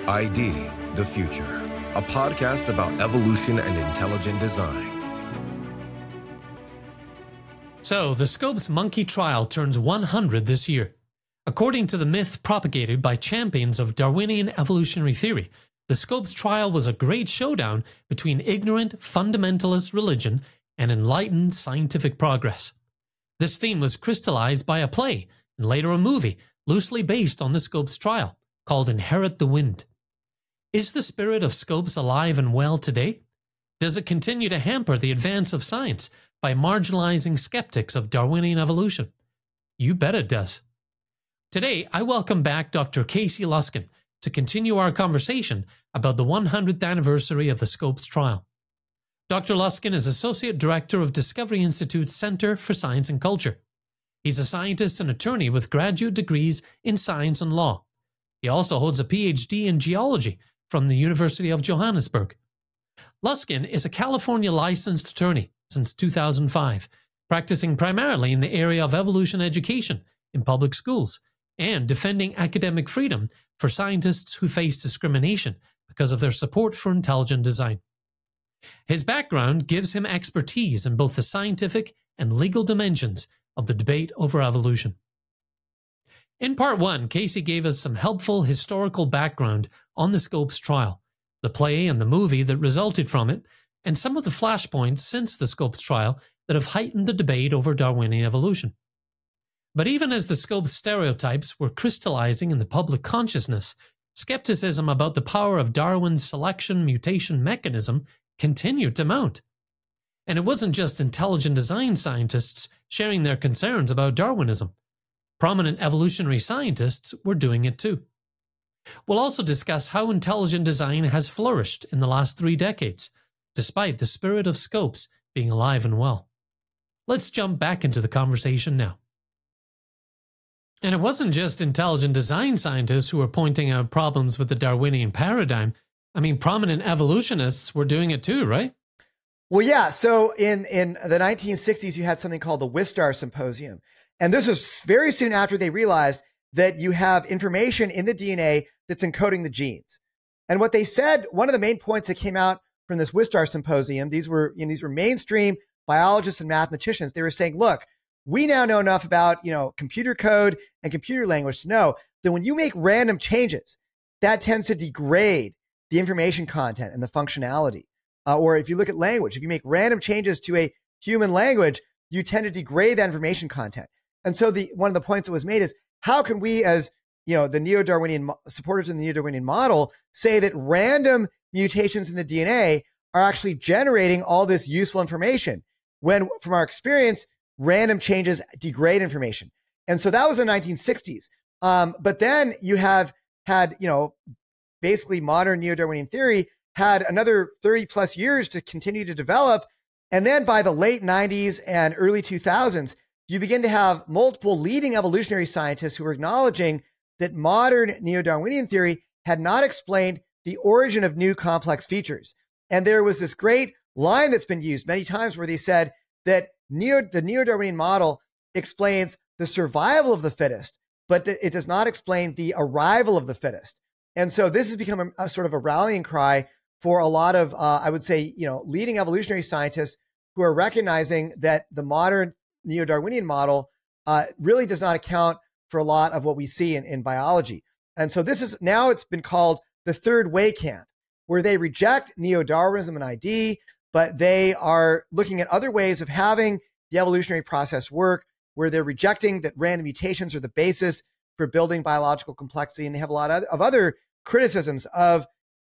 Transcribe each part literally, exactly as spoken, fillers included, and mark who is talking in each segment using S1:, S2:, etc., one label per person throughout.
S1: I D, The Future, a podcast about evolution and intelligent design.
S2: So, the Scopes monkey trial turns one hundred this year. According to the myth propagated by champions of Darwinian evolutionary theory, the Scopes trial was a great showdown between ignorant fundamentalist religion and enlightened scientific progress. This theme was crystallized by a play, and later a movie, loosely based on the Scopes trial, called Inherit the Wind. Is the spirit of Scopes alive and well today? Does it continue to hamper the advance of science by marginalizing skeptics of Darwinian evolution? You bet it does. Today, I welcome back Doctor Casey Luskin to continue our conversation about the one hundredth anniversary of the Scopes trial. Doctor Luskin is Associate Director of Discovery Institute's Center for Science and Culture. He's a scientist and attorney with graduate degrees in science and law. He also holds a P H D in geology from the University of Johannesburg. Luskin is a California licensed attorney since two thousand five, practicing primarily in the area of evolution education in public schools and defending academic freedom for scientists who face discrimination because of their support for intelligent design. His background gives him expertise in both the scientific and legal dimensions of the debate over evolution. In part one, Casey gave us some helpful historical background on the Scopes trial, the play and the movie that resulted from it, and some of the flashpoints since the Scopes trial that have heightened the debate over Darwinian evolution. But even as the Scopes stereotypes were crystallizing in the public consciousness, skepticism about the power of Darwin's selection-mutation mechanism continued to mount. And it wasn't just intelligent design scientists sharing their concerns about Darwinism. Prominent evolutionary scientists were doing it too. We'll also discuss how intelligent design has flourished in the last three decades, despite the spirit of Scopes being alive and well. Let's jump back into the conversation now. And it wasn't just intelligent design scientists who were pointing out problems with the Darwinian paradigm. I mean, prominent evolutionists were doing it too, right?
S3: Well, yeah. So in, in the nineteen sixties, you had something called the Wistar Symposium. And this was very soon after they realized that you have information in the D N A that's encoding the genes. And what they said, one of the main points that came out from this Wistar Symposium, these were, you know, these were mainstream biologists and mathematicians. They were saying, look, we now know enough about, you know, computer code and computer language to know that when you make random changes, that tends to degrade the information content and the functionality. Uh, or if you look at language, if you make random changes to a human language, you tend to degrade that information content. And so the one of the points that was made is, how can we, as you know, the neo-Darwinian supporters in the neo-Darwinian model, say that random mutations in the D N A are actually generating all this useful information when, from our experience, random changes degrade information? And so that was the nineteen sixties. Um, but then you have had, you know, basically modern neo-Darwinian theory had another thirty plus years to continue to develop. And then by the late nineties and early two thousands, you begin to have multiple leading evolutionary scientists who are acknowledging that modern neo-Darwinian theory had not explained the origin of new complex features. And there was this great line that's been used many times where they said that neo, the neo-Darwinian model explains the survival of the fittest, but it does not explain the arrival of the fittest. And so this has become a, a sort of a rallying cry for a lot of, uh, I would say, you know, leading evolutionary scientists who are recognizing that the modern neo-Darwinian model uh, really does not account for a lot of what we see in, in biology. And so this is now, it's been called the third way camp, where they reject neo-Darwinism and I D, but they are looking at other ways of having the evolutionary process work, where they're rejecting that random mutations are the basis for building biological complexity. And they have a lot of other criticisms of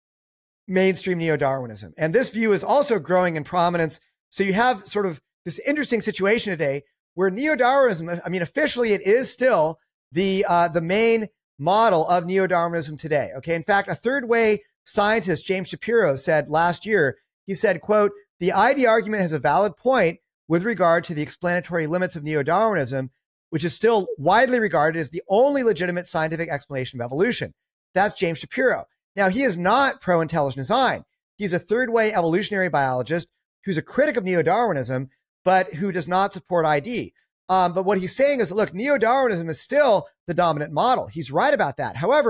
S3: mainstream neo-Darwinism. And this view is also growing in prominence. So you have sort of this interesting situation today where neo-Darwinism, I mean, officially it is still the uh, the main model of neo-Darwinism today. Okay. In fact, a third way scientist, James Shapiro, said last year, he said, quote, "The I D argument has a valid point with regard to the explanatory limits of neo-Darwinism, which is still widely regarded as the only legitimate scientific explanation of evolution." That's James Shapiro. Now, he is not pro-intelligent design. He's a third way evolutionary biologist who's a critic of neo-Darwinism, but who does not support I D. Um, but what he's saying is, look, neo-Darwinism is still the dominant model. He's right about that. However,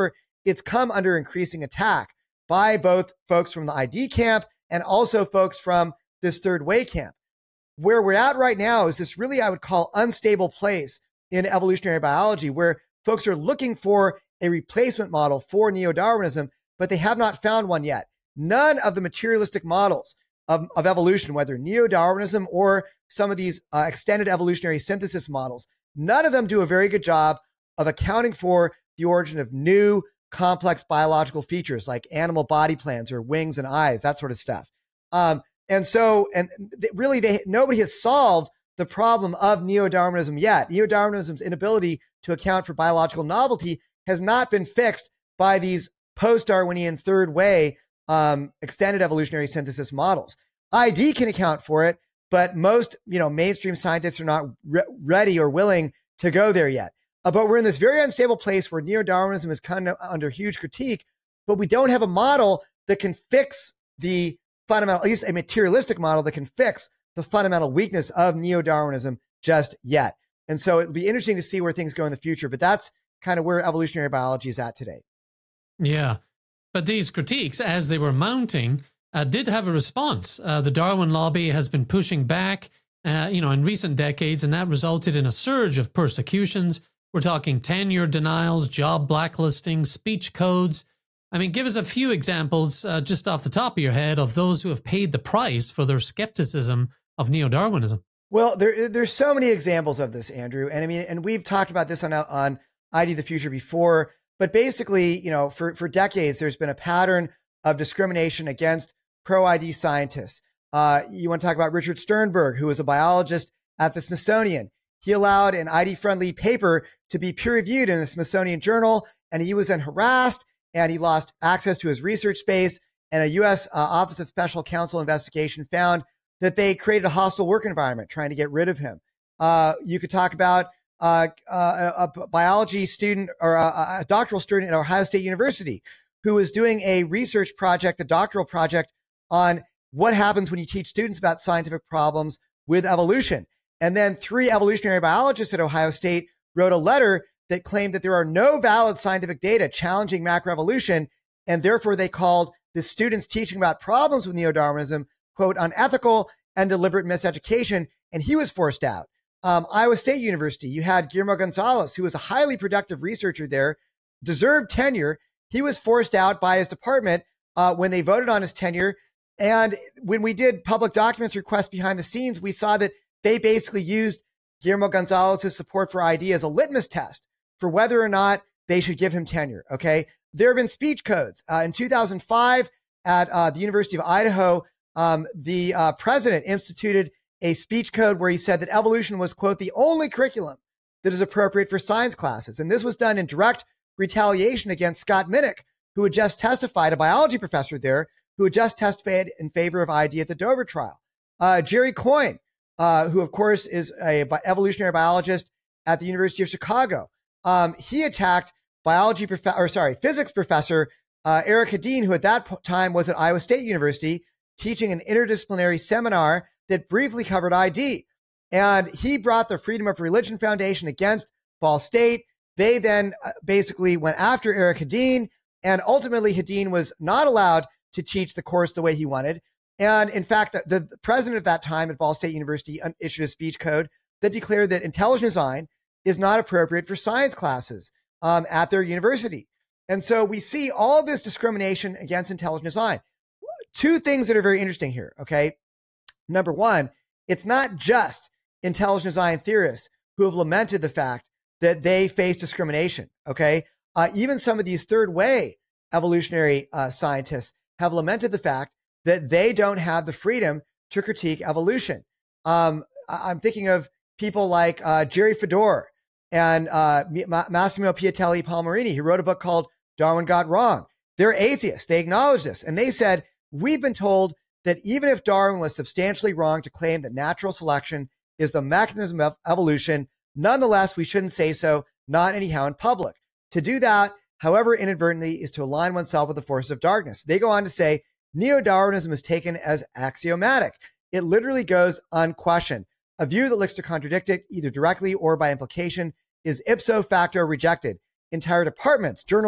S3: it's come under increasing attack by both folks from the I D camp and also folks from this third way camp. Where we're at right now is this really, I would call, unstable place in evolutionary biology, where folks are looking for a replacement model for neo-Darwinism, but they have not found one yet. None of the materialistic models of, of evolution, whether neo-Darwinism or some of these uh, extended evolutionary synthesis models, none of them do a very good job of accounting for the origin of new complex biological features like animal body plans or wings and eyes, that sort of stuff. Um, and so, and th- really, they nobody has solved the problem of neo-Darwinism yet. Neo-Darwinism's inability to account for biological novelty has not been fixed by these post-Darwinian third way um, extended evolutionary synthesis models. I D can account for it, but most, you know, mainstream scientists are not re- ready or willing to go there yet. Uh, but we're in this very unstable place where neo-Darwinism is kind of under huge critique, but we don't have a model that can fix the fundamental, at least a materialistic model that can fix the fundamental weakness of neo-Darwinism just yet. And so it'll be interesting to see where things go in the future, but that's kind of where evolutionary biology is at today.
S2: Yeah. But these critiques, as they were mounting, uh, did have a response. Uh, the Darwin lobby has been pushing back, uh, you know, in recent decades, and that resulted in a surge of persecutions. We're talking tenure denials, job blacklisting, speech codes. I mean, give us a few examples uh, just off the top of your head of those who have paid the price for their skepticism of neo-Darwinism.
S3: Well, there, there's so many examples of this, Andrew. And I mean, and we've talked about this on, on I D the Future before, but basically, you know, for, for decades, there's been a pattern of discrimination against pro-I D scientists. Uh, you want to talk about Richard Sternberg, who was a biologist at the Smithsonian. He allowed an I D-friendly paper to be peer-reviewed in a Smithsonian journal, and he was then harassed, and he lost access to his research space. And a U S uh, Office of Special Counsel investigation found that they created a hostile work environment trying to get rid of him. Uh, you could talk about uh, uh, a biology student or a, a doctoral student at Ohio State University who was doing a research project, a doctoral project on what happens when you teach students about scientific problems with evolution. And then three evolutionary biologists at Ohio State wrote a letter that claimed that there are no valid scientific data challenging macroevolution, and therefore they called the students teaching about problems with neo-Darwinism, quote, unethical and deliberate miseducation, and he was forced out. Um, Iowa State University, you had Guillermo Gonzalez, who was a highly productive researcher there, deserved tenure. He was forced out by his department uh, when they voted on his tenure. And when we did public documents requests behind the scenes, we saw that they basically used Guillermo Gonzalez's support for I D as a litmus test for whether or not they should give him tenure. Okay. There have been speech codes. Uh, in two thousand five at uh, the University of Idaho, um, the uh, president instituted a speech code where he said that evolution was, quote, the only curriculum that is appropriate for science classes. And this was done in direct retaliation against Scott Minnick, who had just testified, a biology professor there, who had just testified in favor of I D at the Dover trial. Uh, Jerry Coyne, uh, who of course is a bi- evolutionary biologist at the University of Chicago. Um, he attacked biology prof- or sorry, physics professor uh, Eric Hedin, who at that po- time was at Iowa State University teaching an interdisciplinary seminar that briefly covered I D. And he brought the Freedom of Religion Foundation against Ball State. They then uh, basically went after Eric Hedin, and ultimately Hedin was not allowed to teach the course the way he wanted. And in fact, the, the president at that time at Ball State University issued a speech code that declared that intelligent design is not appropriate for science classes um, at their university. And so we see all this discrimination against intelligent design. Two things that are very interesting here, okay? Number one, it's not just intelligent design theorists who have lamented the fact that they face discrimination, okay? Uh, even some of these third way evolutionary uh, scientists have lamented the fact that they don't have the freedom to critique evolution. Um, I'm thinking of people like uh, Jerry Fedor and uh, Massimo Piatelli Palmarini, who wrote a book called Darwin Got Wrong. They're atheists. They acknowledge this. And they said, we've been told that even if Darwin was substantially wrong to claim that natural selection is the mechanism of evolution, nonetheless, we shouldn't say so, not anyhow in public. To do that, however inadvertently, is to align oneself with the forces of darkness. They go on to say, neo-Darwinism is taken as axiomatic. It literally goes unquestioned. A view that looks to contradict it, either directly or by implication, is ipso facto rejected. Entire departments, journals,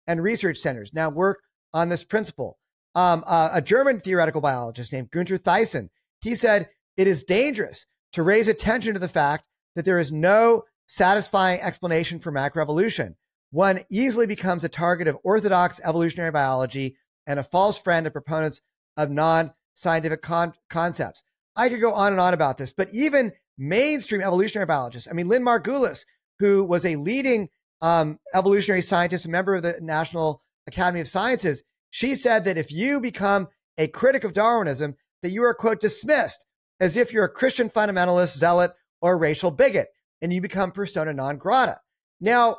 S3: and research centers now work on this principle. Um, uh, a German theoretical biologist named Günther Thyssen, he said, it is dangerous to raise attention to the fact that there is no satisfying explanation for macroevolution. One easily becomes a target of orthodox evolutionary biology and a false friend of proponents of non-scientific con- concepts. I could go on and on about this, but even mainstream evolutionary biologists, I mean, Lynn Margulis, who was a leading um, evolutionary scientist, a member of the National Academy of Sciences, she said that if you become a critic of Darwinism, that you are, quote, dismissed as if you're a Christian fundamentalist, zealot, or racial bigot, and you become persona non grata. Now,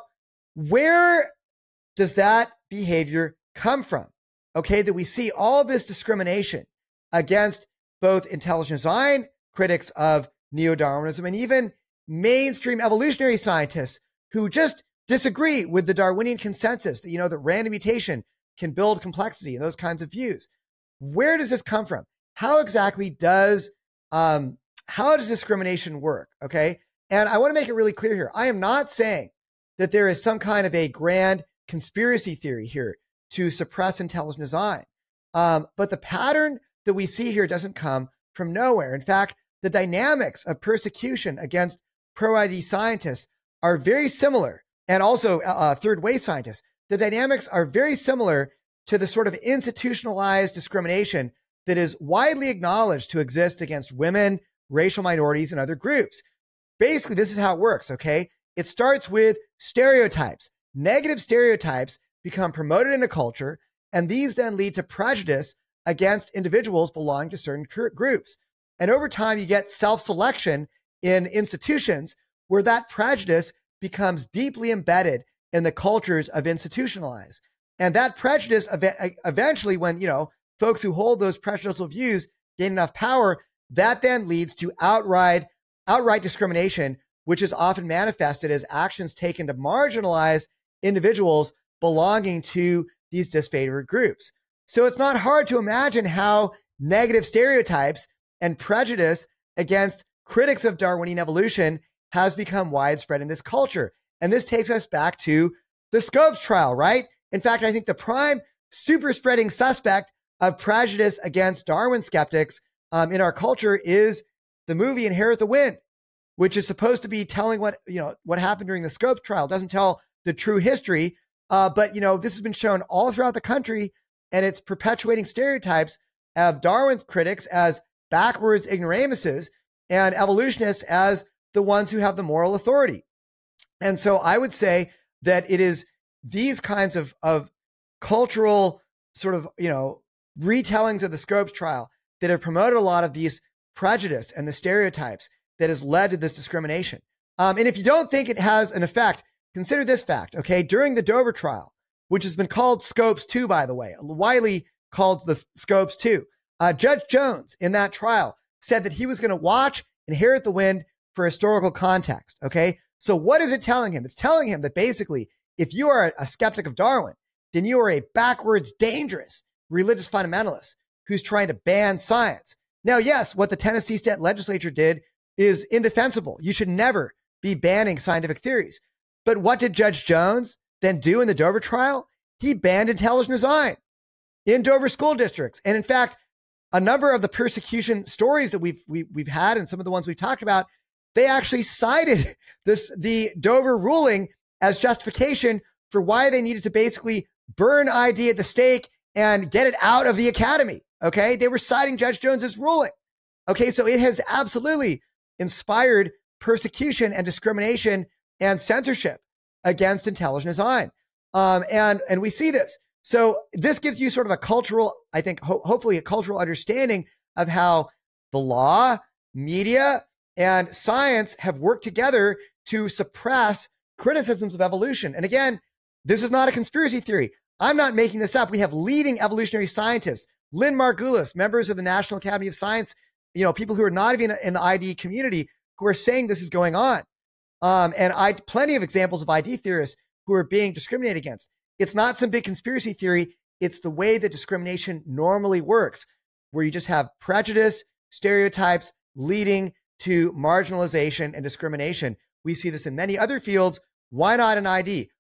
S3: where does that behavior come from? Okay, that we see all this discrimination against both intelligent design critics of neo-Darwinism and even mainstream evolutionary scientists who just disagree with the Darwinian consensus that, you know, that random mutation can build complexity and those kinds of views. Where does this come from? How exactly does um, how does discrimination work? Okay, and I want to make it really clear here. I am not saying that there is some kind of a grand conspiracy theory here to suppress intelligent design, um, but the pattern that we see here doesn't come from nowhere. In fact, the dynamics of persecution against pro-I D scientists are very similar, and also uh, third-way scientists. The dynamics are very similar to the sort of institutionalized discrimination that is widely acknowledged to exist against women, racial minorities, and other groups. Basically, this is how it works, okay? It starts with stereotypes. Negative stereotypes become promoted in a culture, and these then lead to prejudice against individuals belonging to certain groups. And over time, you get self-selection in institutions where that prejudice becomes deeply embedded in the cultures of institutionalized. And that prejudice ev- eventually, when, you know, folks who hold those prejudicial views gain enough power, that then leads to outright, outright discrimination, which is often manifested as actions taken to marginalize individuals belonging to these disfavored groups. So it's not hard to imagine how negative stereotypes and prejudice against critics of Darwinian evolution has become widespread in this culture. And this takes us back to the Scopes trial, right? In fact, I think the prime super spreading suspect of prejudice against Darwin skeptics um, in our culture is the movie Inherit the Wind, which is supposed to be telling what, you know, what happened during the Scopes trial. It doesn't tell the true history, uh, but, you know, this has been shown all throughout the country, and it's perpetuating stereotypes of Darwin critics as backwards ignoramuses and evolutionists as the ones who have the moral authority. And so I would say that it is these kinds of, of cultural sort of, you know, retellings of the Scopes trial that have promoted a lot of these prejudice and the stereotypes that has led to this discrimination. Um, and if you don't think it has an effect, consider this fact, okay? During the Dover trial, which has been called Scopes two, by the way, widely called the Scopes two, uh, Judge Jones in that trial said that he was going to watch Inherit the Wind for historical context, okay? So what is it telling him? It's telling him that basically, if you are a skeptic of Darwin, then you are a backwards, dangerous religious fundamentalist who's trying to ban science. Now, yes, what the Tennessee state legislature did is indefensible. You should never be banning scientific theories. But what did Judge Jones then do in the Dover trial? He banned intelligent design in Dover school districts. And in fact, a number of the persecution stories that we've we, we've had, and some of the ones we talked about, they actually cited this the Dover ruling as justification for why they needed to basically burn I D at the stake and get it out of the academy. Okay, they were citing Judge Jones's ruling. Okay, so it has absolutely inspired persecution and discrimination and censorship against intelligent design. Um, and, and we see this. So this gives you sort of a cultural, I think, ho- hopefully a cultural understanding of how the law, media, and science have worked together to suppress criticisms of evolution. And again, this is not a conspiracy theory. I'm not making this up. We have leading evolutionary scientists, Lynn Margulis, members of the National Academy of Science, you know, people who are not even in the I D community who are saying this is going on. Um, and I plenty of examples of I D theorists who are being discriminated against. It's not some big conspiracy theory. It's the way that discrimination normally works, where you just have prejudice, stereotypes leading to marginalization and discrimination. We see this in many other fields. Why not in I D?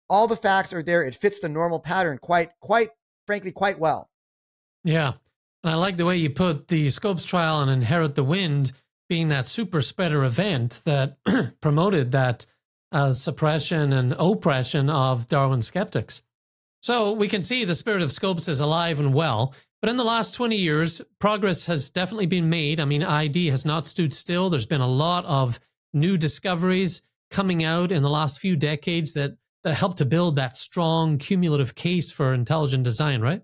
S3: All the facts are there. It fits the normal pattern quite, quite, frankly, quite well.
S2: Yeah. And I like the way you put the Scopes trial and Inherit the Wind being that super spreader event that promoted that uh, suppression and oppression of Darwin skeptics. So we can see the spirit of Scopes is alive and well. But in the last twenty years, progress has definitely been made. I mean, I D has not stood still. There's been a lot of new discoveries coming out in the last few decades that, that help to build that strong cumulative case for intelligent design, right?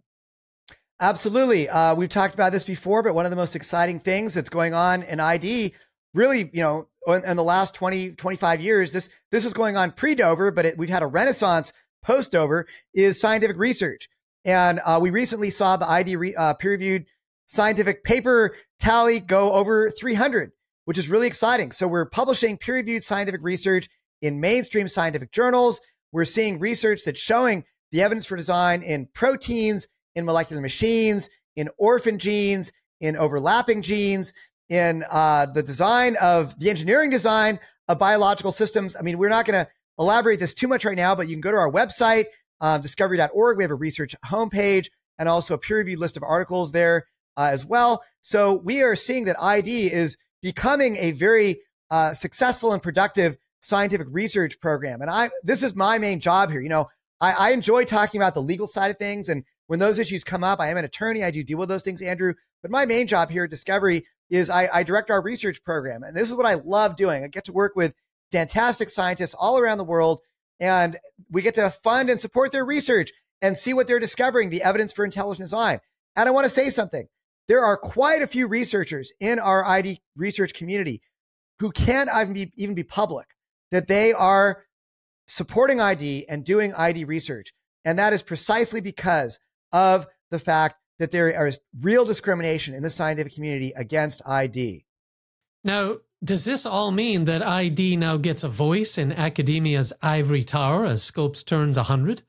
S3: Absolutely. Uh, we've talked about this before, but one of the most exciting things that's going on in I D, really, you know, in, in the last twenty, twenty-five years, this, this was going on pre-Dover, but it, we've had a renaissance post-Dover, is scientific research. And uh, we recently saw the I D re, uh, peer-reviewed scientific paper tally go over three hundred, which is really exciting. So we're publishing peer-reviewed scientific research in mainstream scientific journals. We're seeing research that's showing the evidence for design in proteins, in molecular machines, in orphan genes, in overlapping genes, in uh, the design of the engineering design of biological systems. I mean, we're not going to elaborate this too much right now, but you can go to our website, uh, discovery dot org. We have a research homepage and also a peer-reviewed list of articles there uh, as well. So we are seeing that I D is becoming a very uh, successful and productive scientific research program. And I, this is my main job here. You know, I, I enjoy talking about the legal side of things. And when those issues come up, I am an attorney. I do deal with those things, Andrew. But my main job here at Discovery is I, I direct our research program. And this is what I love doing. I get to work with fantastic scientists all around the world, and we get to fund and support their research and see what they're discovering, the evidence for intelligent design. And I want to say something. There are quite a few researchers in our I D research community who can't even be, even be public that they are supporting I D and doing I D research. And that is precisely because of the fact that there is real discrimination in the scientific community against I D.
S2: Now, does this all mean that I D now gets a voice in academia's ivory tower as Scopes turns one hundred?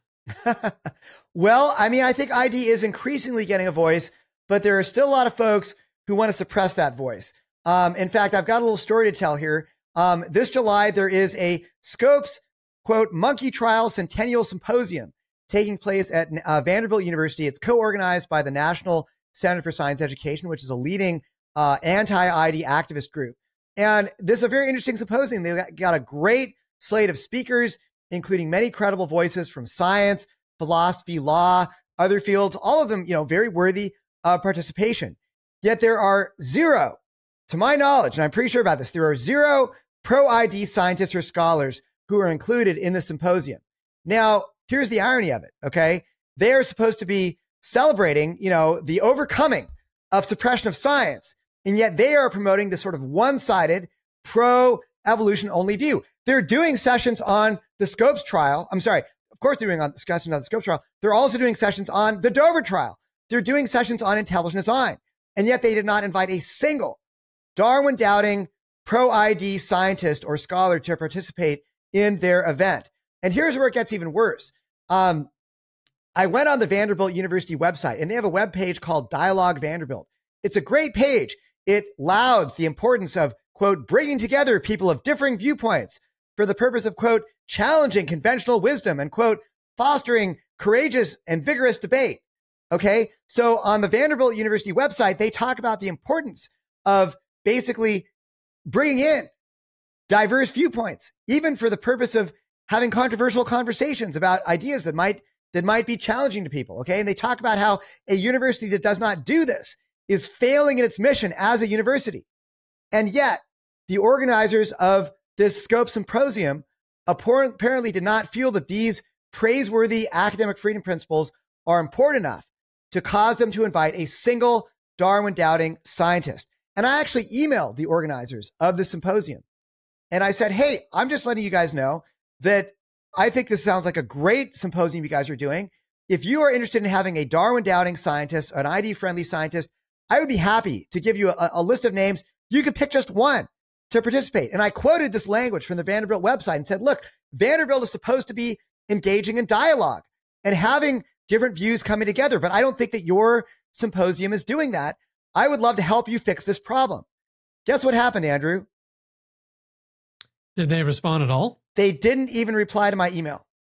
S3: Well, I mean, I think I D is increasingly getting a voice, but there are still a lot of folks who want to suppress that voice. Um, in fact, I've got a little story to tell here. Um, this July, there is a Scopes, quote, Monkey Trial Centennial Symposium taking place at uh, Vanderbilt University. It's co-organized by the National Center for Science Education, which is a leading uh, anti-I D activist group. And this is a very interesting symposium. They've got, got a great slate of speakers, including many credible voices from science, philosophy, law, other fields, all of them, you know, very worthy of participation. Yet there are zero, to my knowledge, and I'm pretty sure about this, there are zero pro-I D scientists or scholars who are included in the symposium. Now, here's the irony of it, okay? They are supposed to be celebrating, you know, the overcoming of suppression of science, and yet they are promoting this sort of one-sided pro-evolution only view. They're doing sessions on the Scopes trial. I'm sorry, of course they're doing on discussions on the Scopes trial. They're also doing sessions on the Dover trial. They're doing sessions on intelligent design, and yet they did not invite a single Darwin-doubting pro-I D scientist or scholar to participate in their event. And here's where it gets even worse. Um, I went on the Vanderbilt University website, and they have a web page called Dialogue Vanderbilt. It's a great page. It lauds the importance of, quote, bringing together people of differing viewpoints for the purpose of, quote, challenging conventional wisdom and, quote, fostering courageous and vigorous debate. Okay. So on the Vanderbilt University website, they talk about the importance of basically bringing in diverse viewpoints, even for the purpose of having controversial conversations about ideas that might, that might be challenging to people. Okay. And they talk about how a university that does not do this is failing in its mission as a university. And yet the organizers of this Scope Symposium apparently did not feel that these praiseworthy academic freedom principles are important enough to cause them to invite a single Darwin doubting scientist. And I actually emailed the organizers of the symposium and I said, hey, I'm just letting you guys know that I think this sounds like a great symposium you guys are doing. If you are interested in having a Darwin doubting scientist, an I D friendly scientist, I would be happy to give you a, a list of names. You could pick just one to participate. And I quoted this language from the Vanderbilt website and said, look, Vanderbilt is supposed to be engaging in dialogue and having different views coming together. But I don't think that your symposium is doing that. I would love to help you fix this problem. Guess what happened, Andrew?
S2: Did they respond at all?
S3: They didn't even reply to my email.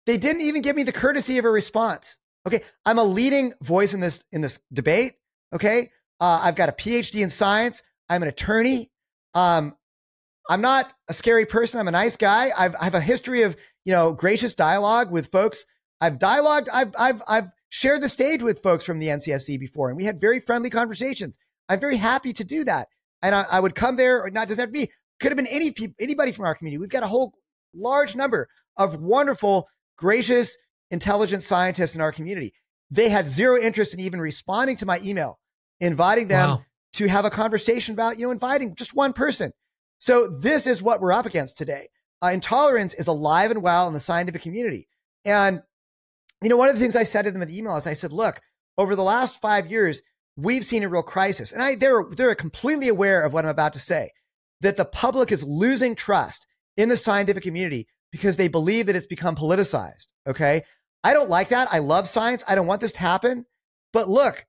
S3: They didn't even give me the courtesy of a response. Okay. I'm a leading voice in this, in this debate. Okay. Uh, I've got a P H D in science. I'm an attorney. Um, I'm not a scary person. I'm a nice guy. I've, I have a history of, you know, gracious dialogue with folks. I've dialogued. I've, I've, I've shared the stage with folks from the N C S C before, and we had very friendly conversations. I'm very happy to do that. And I, I would come there, or not, doesn't have to be, could have been any people, anybody from our community. We've got a whole large number of wonderful, gracious, intelligent scientists in our community. They had zero interest in even responding to my email, inviting them wow. to have a conversation about, you know, inviting just one person. So this is what we're up against today. Uh, intolerance is alive and well in the scientific community. And, you know, one of the things I said to them in the email is I said, look, over the last five years, we've seen a real crisis. And I, they're, they're completely aware of what I'm about to say, that the public is losing trust in the scientific community because they believe that it's become politicized. Okay. I don't like that. I love science. I don't want this to happen. But look,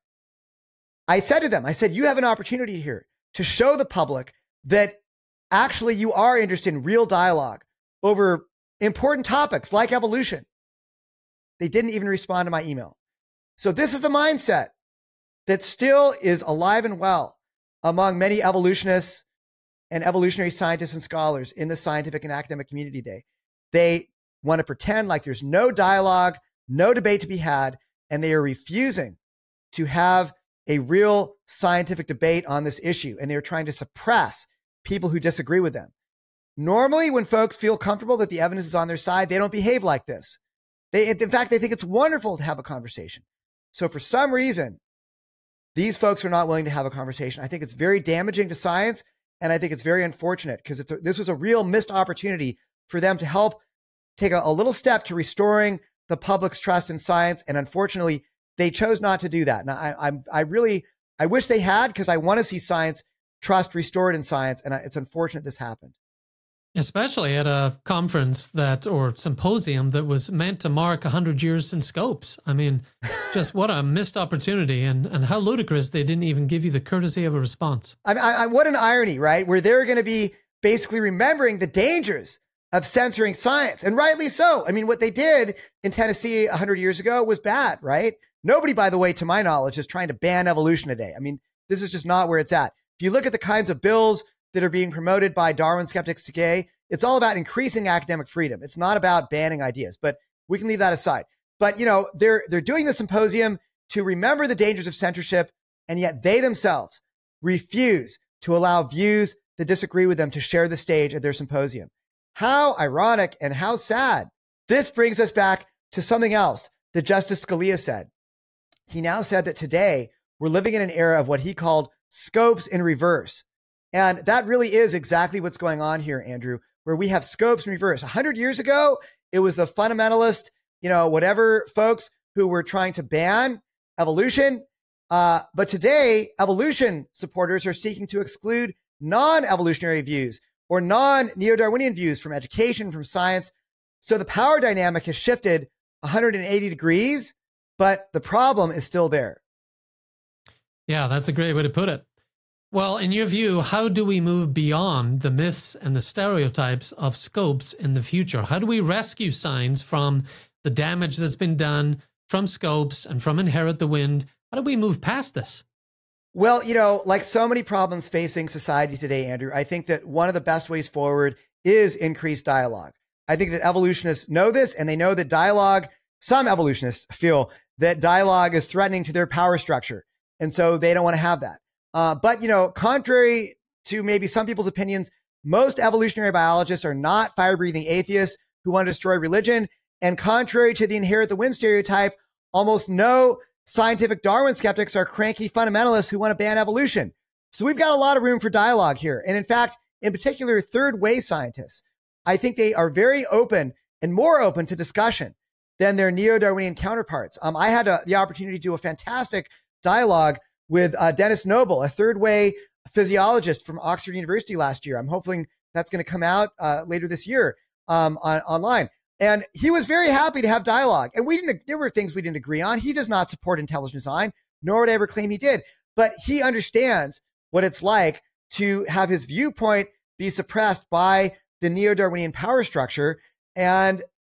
S3: I said to them, I said, you have an opportunity here to show the public that actually you are interested in real dialogue over important topics like evolution. They didn't even respond to my email. So this is the mindset that still is alive and well among many evolutionists and evolutionary scientists and scholars in the scientific and academic community today. They want to pretend like there's no dialogue, no debate to be had, and they are refusing to have a real scientific debate on this issue. And they're trying to suppress people who disagree with them. Normally, when folks feel comfortable that the evidence is on their side, they don't behave like this. They, in fact, they think it's wonderful to have a conversation. So for some reason, these folks are not willing to have a conversation. I think it's very damaging to science, and I think it's very unfortunate because it's a, this was a real missed opportunity for them to help take a, a little step to restoring the public's trust in science. And unfortunately, they chose not to do that. Now, I, I'm, I really, I wish they had, because I want to see science trust restored in science. And it's unfortunate this happened.
S2: Especially at a conference that, or symposium that was meant to mark one hundred years in Scopes. I mean, just what a missed opportunity, and, and how ludicrous they didn't even give you the courtesy of a response.
S3: I, I, what an irony, right? Where they're going to be basically remembering the dangers of censoring science, and rightly so. I mean, what they did in Tennessee one hundred years ago was bad, right? Nobody, by the way, to my knowledge, is trying to ban evolution today. I mean, this is just not where it's at. If you look at the kinds of bills that are being promoted by Darwin skeptics today, it's all about increasing academic freedom. It's not about banning ideas, but we can leave that aside. But, you know, they're, they're doing the symposium to remember the dangers of censorship, and yet they themselves refuse to allow views that disagree with them to share the stage at their symposium. How ironic and how sad. This brings us back to something else that Justice Scalia said. He now said that today we're living in an era of what he called scopes in reverse. And that really is exactly what's going on here, Andrew, where we have scopes in reverse. A hundred years ago, it was the fundamentalist, you know, whatever folks who were trying to ban evolution. Uh, but today, evolution supporters are seeking to exclude non-evolutionary views or non-neo-Darwinian views from education, from science. So the power dynamic has shifted one hundred eighty degrees, but the problem is still there.
S2: Yeah, that's a great way to put it. Well, in your view, how do we move beyond the myths and the stereotypes of scopes in the future? How do we rescue science from the damage that's been done from scopes and from Inherit the Wind? How do we move past this?
S3: Well, you know, like so many problems facing society today, Andrew, I think that one of the best ways forward is increased dialogue. I think that evolutionists know this, and they know that dialogue, some evolutionists feel that dialogue is threatening to their power structure. And so they don't want to have that. Uh, but, you know, contrary to maybe some people's opinions, most evolutionary biologists are not fire-breathing atheists who want to destroy religion. And contrary to the Inherit the Wind stereotype, almost no scientific Darwin skeptics are cranky fundamentalists who want to ban evolution. So we've got a lot of room for dialogue here. And in fact, in particular, third way scientists, I think they are very open and more open to discussion than their neo-Darwinian counterparts. Um, I had a, the opportunity to do a fantastic dialogue with uh, Dennis Noble, a third way physiologist from Oxford University last year. I'm hoping that's going to come out uh, later this year um, on, online. And he was very happy to have dialogue. And we didn't, there were things we didn't agree on. He does not support intelligent design, nor would I ever claim he did. But he understands what it's like to have his viewpoint be suppressed by the neo-Darwinian power structure. And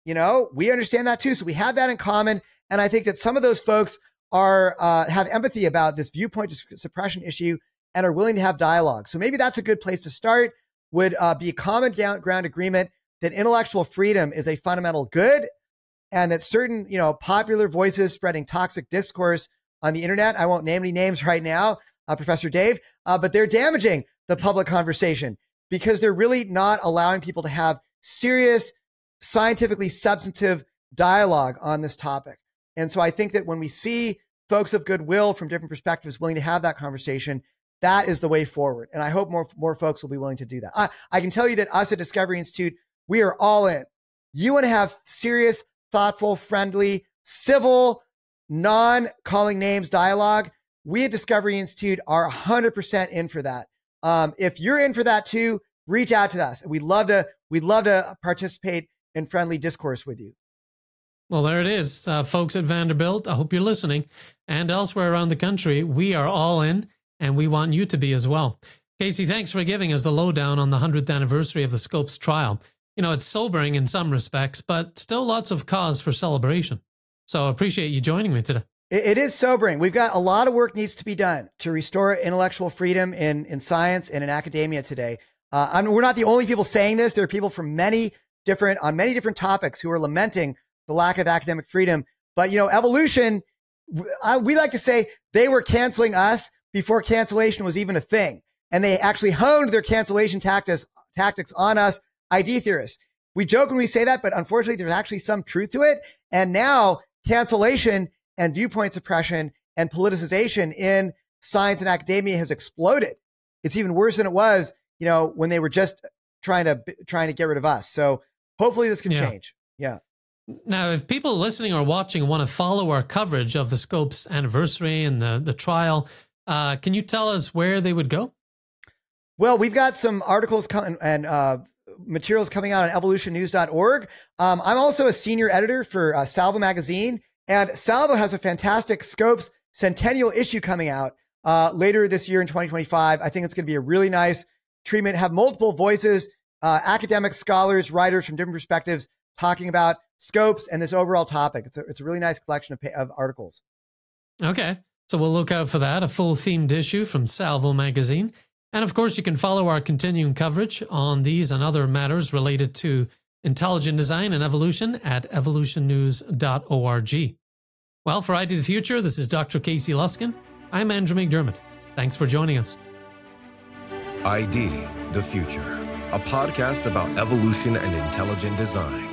S3: You know, we understand that too. So we have that in common. And I think that some of those folks are, uh, have empathy about this viewpoint suppression issue and are willing to have dialogue. So maybe that's a good place to start, would uh, be a common ground agreement that intellectual freedom is a fundamental good, and that certain, you know, popular voices spreading toxic discourse on the internet, I won't name any names right now, uh, Professor Dave, uh, but they're damaging the public conversation because they're really not allowing people to have serious, scientifically substantive dialogue on this topic. And so I think that when we see folks of goodwill from different perspectives willing to have that conversation, that is the way forward. And I hope more, more folks will be willing to do that. I, I can tell you that us at Discovery Institute, we are all in. You want to have serious, thoughtful, friendly, civil, non-calling names dialogue. We at Discovery Institute are one hundred percent in for that. Um, if you're in for that too, reach out to us. We'd love to, we'd love to participate in friendly discourse with you.
S2: Well, there it is. Uh, folks at Vanderbilt, I hope you're listening. And elsewhere around the country, we are all in, and we want you to be as well. Casey, thanks for giving us the lowdown on the one hundredth anniversary of the Scopes trial. You know, it's sobering in some respects, but still lots of cause for celebration. So I appreciate you joining me today.
S3: It, it is sobering. We've got a lot of work needs to be done to restore intellectual freedom in, in science and in academia today. Uh, I mean, we're not the only people saying this. There are people from many different, on many different topics who are lamenting the lack of academic freedom. But, you know, evolution, I, we like to say they were canceling us before cancellation was even a thing. And they actually honed their cancellation tactics, tactics on us, I D theorists. We joke when we say that, but unfortunately, there's actually some truth to it. And now cancellation and viewpoint suppression and politicization in science and academia has exploded. It's even worse than it was, you know, when they were just trying to, trying to get rid of us. So hopefully this can
S2: yeah.
S3: change. Yeah.
S2: Now, if people listening or watching want to follow our coverage of the Scopes anniversary and the, the trial, uh, can you tell us where they would go?
S3: Well, we've got some articles coming and uh, materials coming out on evolution news dot org. Um, I'm also a senior editor for uh, Salvo magazine, and Salvo has a fantastic Scopes centennial issue coming out uh, later this year in twenty twenty-five. I think it's going to be a really nice treatment, have multiple voices, uh, academics, scholars, writers from different perspectives talking about Scopes and this overall topic. It's a, it's a really nice collection of, of articles.
S2: Okay. So we'll look out for that, a full themed issue from Salvo magazine. And of course, you can follow our continuing coverage on these and other matters related to intelligent design and evolution at evolution news dot org. Well, for I D the Future, this is Doctor Casey Luskin. I'm Andrew McDermott. Thanks for joining us.
S1: I D the Future, a podcast about evolution and intelligent design.